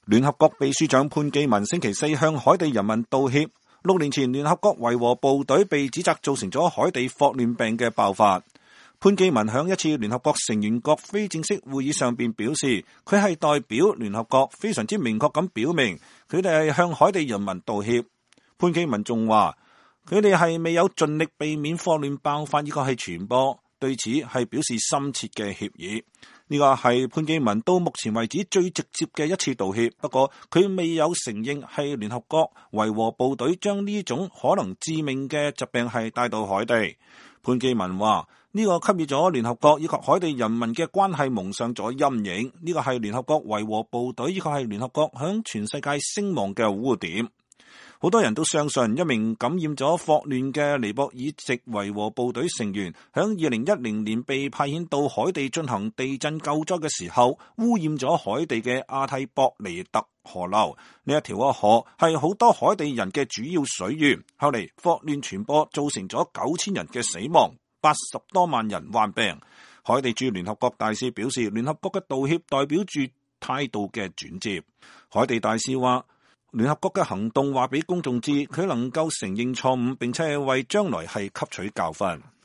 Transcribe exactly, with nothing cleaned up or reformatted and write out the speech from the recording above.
聯合國秘書長潘基文星期四向海地人民道歉。六年前，聯合國維和部隊被指責造成咗海地霍亂病嘅爆發。潘基文響一次聯合國成員國非正式會議上邊表示，佢係代表聯合國非常之明確咁表明，佢哋係向海地人民道歉。潘基文仲話，佢哋係未有盡力避免霍亂爆發，呢個係傳播，對此係表示深切嘅歉意。呢個係潘基文到目前為止最直接嘅一次道歉，不過佢未有承認係聯合國維和部隊將呢種可能致命嘅疾病係帶到海地。潘基文話，呢個給予咗聯合國以及海地人民嘅關係蒙上咗陰影，呢個係聯合國維和部隊以及係聯合國響全世界聲望嘅污點。好多人都相信一名感染咗霍亂嘅尼泊爾籍維和部隊成員，響二零一零年被派遣到海地進行地震救災嘅時候，污染咗海地嘅阿蒂博尼特河流。呢一條嘅河係好多海地人嘅主要水源。後嚟霍亂傳播造成咗九千人嘅死亡，八十多萬人患病。海地駐聯合國大使表示，聯合國嘅道歉代表住態度嘅轉折。海地大使話，聯合國嘅行動話俾公眾知，佢能夠承認錯誤，並且係為將來係吸取教訓。